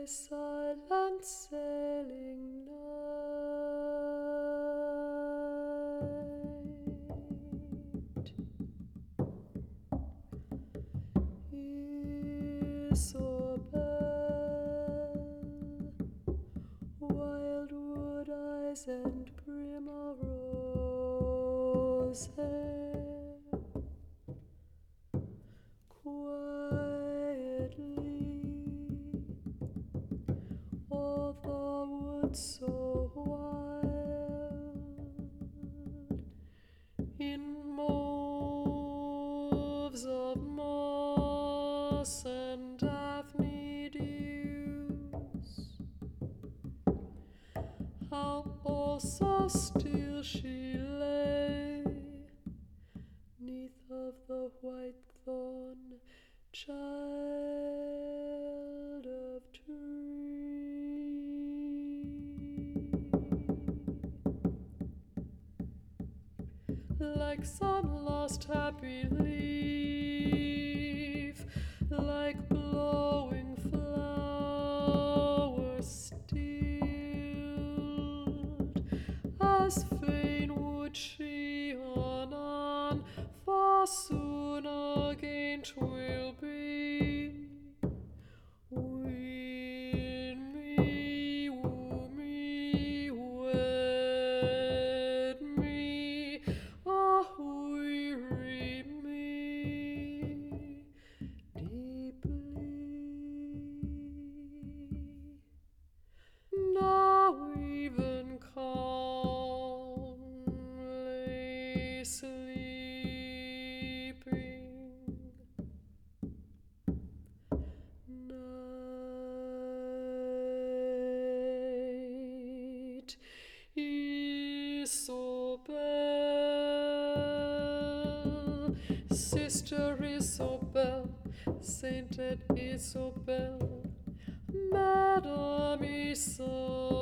silent sailing night. Isobel, wildwood eyes and primrose hair, quietly, all the woods so wild, in moves of moss and daphne dews, how all so still she lay, 'neath of the white thorn, child of tree. Like some lost happy leaf, like blowing flower stilled, as fain would she on, for soon again 'twill be. Win me, woo me, wed me, weary me deeply. Now even calmly sleeping, night, Isobel, Sister Isobel, Sainted Isobel, Madame Isobel.